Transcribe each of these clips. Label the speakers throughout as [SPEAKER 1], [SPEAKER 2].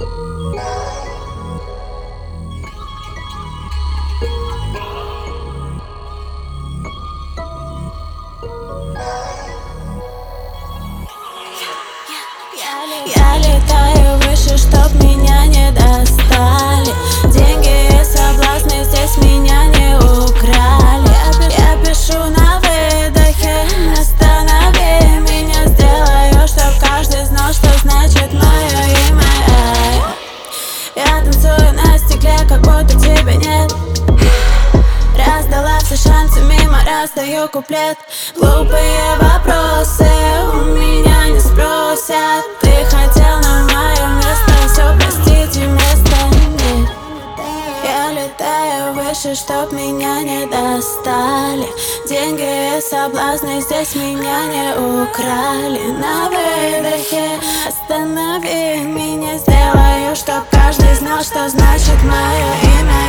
[SPEAKER 1] Я летаю выше, чтоб меня не достали. Деньги и соблазны здесь меня не украли. Я пишу на выдохе: останови меня, сделаю, чтоб каждый знал, что значит мое имя. Я танцую на стекле, как будто тебя нет. Раздала все шансы, мимо раздаю куплет. Глупые вопросы у меня не спросят. Ты хотел на мое место, все, простите, места нет. Я летаю выше, чтоб меня не достали. Деньги и соблазны здесь меня не украли. На выдохе останови меня, сделаю, чтоб каждый знал, что значит мое имя.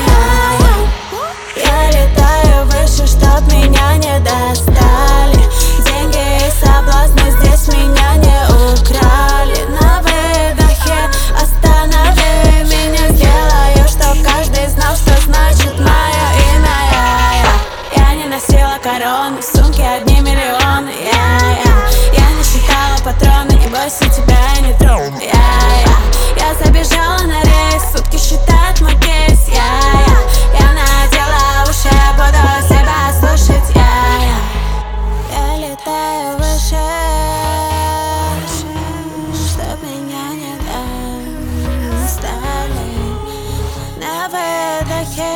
[SPEAKER 1] Я летаю выше, чтоб меня не достали. Деньги и соблазны здесь меня не украли. На выдохе останови меня, сделаю, чтоб каждый знал, что значит мое имя. Я не носила короны, в сумке одни миллионы. Я не считала патроны, не бойся, тебя я не трону. Я забежала на рейс, сутки считает мой кейс. Я надела уши, буду себя слушать. Я летаю выше, чтоб меня не достали. На выдохе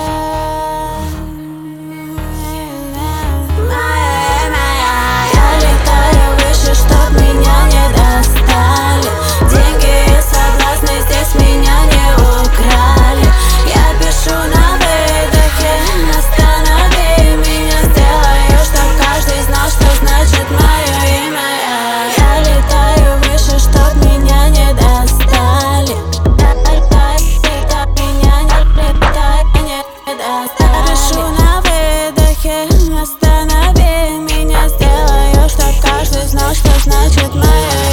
[SPEAKER 1] я летаю выше, чтоб меня не достали. Деньги и соблазны здесь меня не украли. Я пишу на выдохе: останови меня, сделаю, чтоб каждый знал, что значит мое имя. Я летаю выше, чтоб меня не достали. Я пишу на выдохе: останови меня, сделаю, чтоб каждый знал, что значит мое имя.